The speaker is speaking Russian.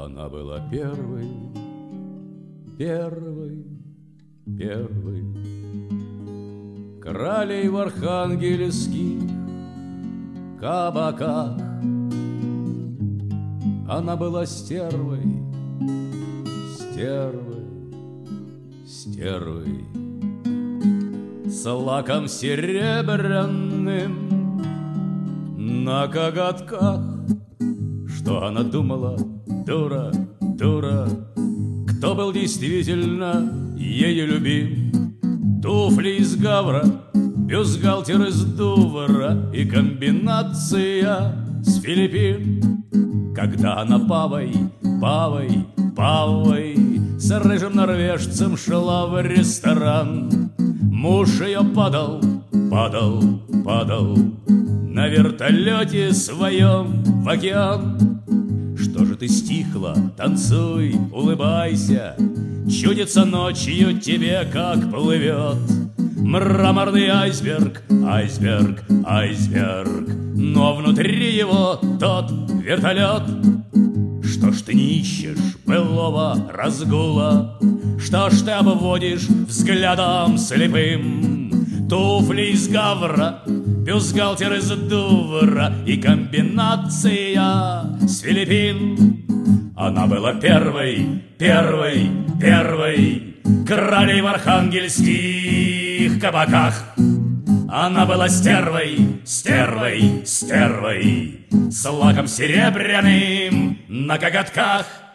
Она была первой, первой, первой. Королей в архангельских кабаках. Она была стервой, стервой, стервой, с лаком серебряным на коготках. Что она думала, дура, дура, кто был действительно ею любим? Туфли из гавра, бюстгальтер из Дувра и комбинация с Филиппин. Когда она павой, павой, павой с рыжим норвежцем шла в ресторан, муж ее падал, падал, падал на вертолете своем в океан. Что же ты стихла? Танцуй, улыбайся, чудится ночью тебе, как плывет мраморный айсберг, айсберг, айсберг, но внутри его тот вертолет. Что ж ты не ищешь былого разгула? Что ж ты обводишь взглядом слепым? Туфли из гавра, бюстгальтер из Дувра и комбинация с Филиппин. Она была первой, первой, первой королей в архангельских кабаках. Она была стервой, стервой, стервой, с лаком серебряным на коготках.